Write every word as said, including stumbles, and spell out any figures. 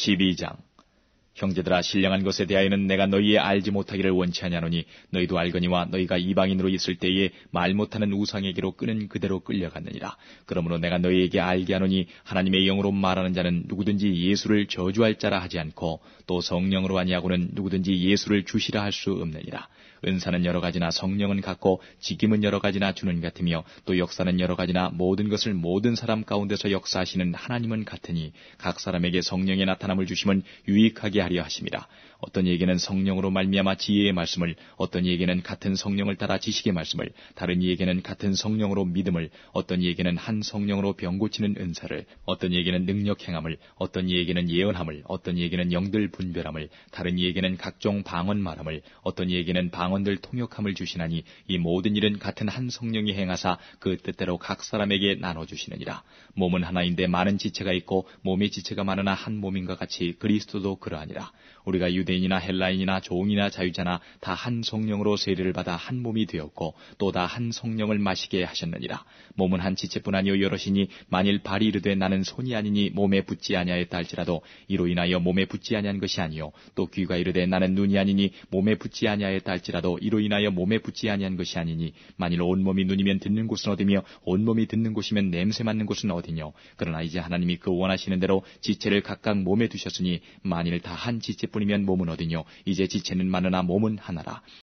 십이 장. 형제들아, 신령한 것에 대하여는 내가 너희의 알지 못하기를 원치 아니하노니 너희도 알거니와 너희가 이방인으로 있을 때에 말 못하는 우상에게로 끄는 그대로 끌려갔느니라. 그러므로 내가 너희에게 알게 하노니 하나님의 영으로 말하는 자는 누구든지 예수를 저주할 자라 하지 않고 또 성령으로 아니하고는 누구든지 예수를 주시라 할 수 없느니라. 은사는 여러 가지나 성령은 같고 직임은 여러 가지나 주는 같으며 또 역사는 여러 가지나 모든 것을 모든 사람 가운데서 역사하시는 하나님은 같으니 각 사람에게 성령의 나타남을 주심은 유익하게 하려 하심이라. 어떤 이에게는 성령으로 말미암아 지혜의 말씀을, 어떤 이에게는 같은 성령을 따라 지식의 말씀을, 다른 이에게는 같은 성령으로 믿음을, 어떤 이에게는 한 성령으로 병 고치는 은사를, 어떤 이에게는 능력 행함을, 어떤 이에게는 예언함을, 어떤 이에게는 영들 분별함을, 다른 이에게는 각종 방언 말함을, 어떤 이에게는 방언들 통역함을 주시나니 이 모든 일은 같은 한 성령이 행하사 그 뜻대로 각 사람에게 나눠주시느니라. 몸은 하나인데 많은 지체가 있고 몸의 지체가 많으나 한 몸인과 같이 그리스도도 그러하니라. 우리가 유대인이나 헬라인이나 종이나 자유자나 다 한 성령으로 세례를 받아 한 몸이 되었고 또 다 한 성령을 마시게 하셨느니라. 몸은 한 지체뿐 아니요 여럿이니 만일 발이 이르되 나는 손이 아니니 몸에 붙지 아니하였다 할지라도 이로 인하여 몸에 붙지 아니한 것이 아니요 또 귀가 이르되 나는 눈이 아니니 몸에 붙지 아니하였다 할지라도 이로 인하여 몸에 붙지 아니한 것이 아니니 만일 온몸이 눈이면 듣는 곳은 어디며 온몸이 듣는 곳이면 냄새 맡는 곳은 어디뇨. 그러나 이제 하나님이 그 원하시는 대로 지체를 각각 몸에 두셨으니 만일 다 한 지체뿐이면 몸은 어디뇨. 이제 지체는 많으나 몸은 하나라.